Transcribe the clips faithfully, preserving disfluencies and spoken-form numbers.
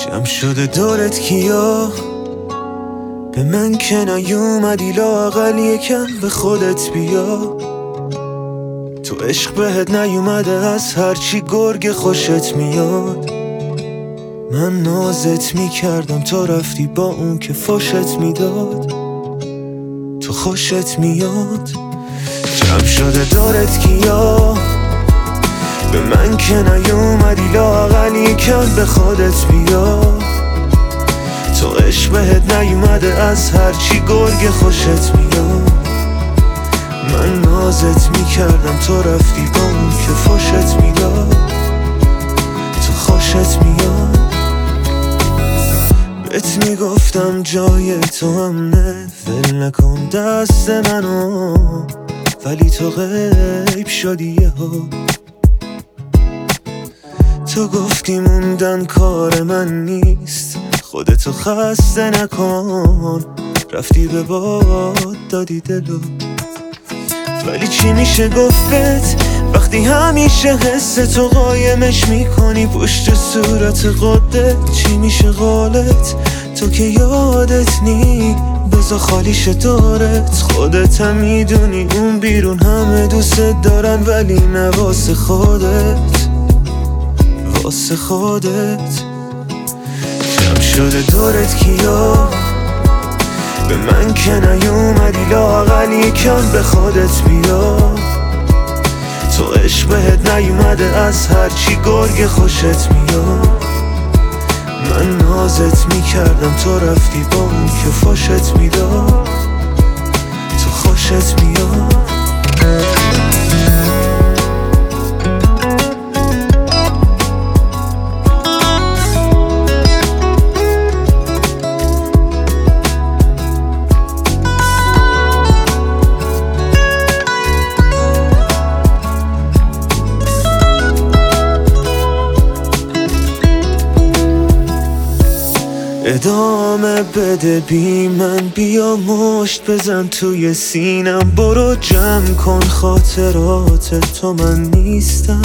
جمع شده دورت کیا، به من که نیومدی لااقل یکم به خودت بیا. تو عشق بهت نیومده از هرچی گرگ خوشت میاد. من نازت میکردم تو رفتی با اون که فوشت میداد. تو خوشت میاد. جمع شده دورت کیا، به من که نیومدی لااقل یکم به خودت بیا. تو عشق بهت نیومده از هرچی گرگ خوشت میاد. من نازت میکردم تو رفتی با اون که فوشت میداد. تو خوشت میاد. بهت میگفتم جای تو امنه، ول نکن دست منو، ولی تو غیب شدی یهو. تو گفتی موندن کار من نیست، خودتو خسته نکن، رفتی به باد دادی دلو. ولی چی میشه گفت وقتی همیشه حس تو قایمش میکنی پشت صورت خودت؟ چی میشه قولت تو که یادت نی؟ بذار خالیش دارت، خودت هم میدونی اون بیرون همه دوست دارن ولی نه واسه خودت، واسه خودت. جمع شده دورت کیا، به من که نیومدی لااقل یکم به خودت بیا. تو عشق بهت نیومده از هرچی گرگ خوشت میاد. من نازت میکردم تو رفتی با اون که فوشت میداد. تو خوشت میاد. ادامه بده بی من، بیا مشت بزن توی سینم، برو جمع کن خاطرات تو من نیستم.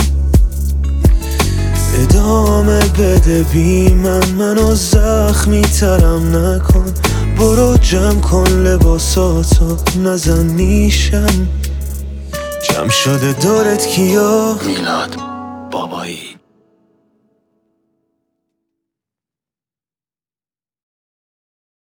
ادامه بده بی من، منو زخمی ترم نکن، برو جمع کن لباساتو نزن نیشم. جمع شده دورت کیا، میلاد بابایی.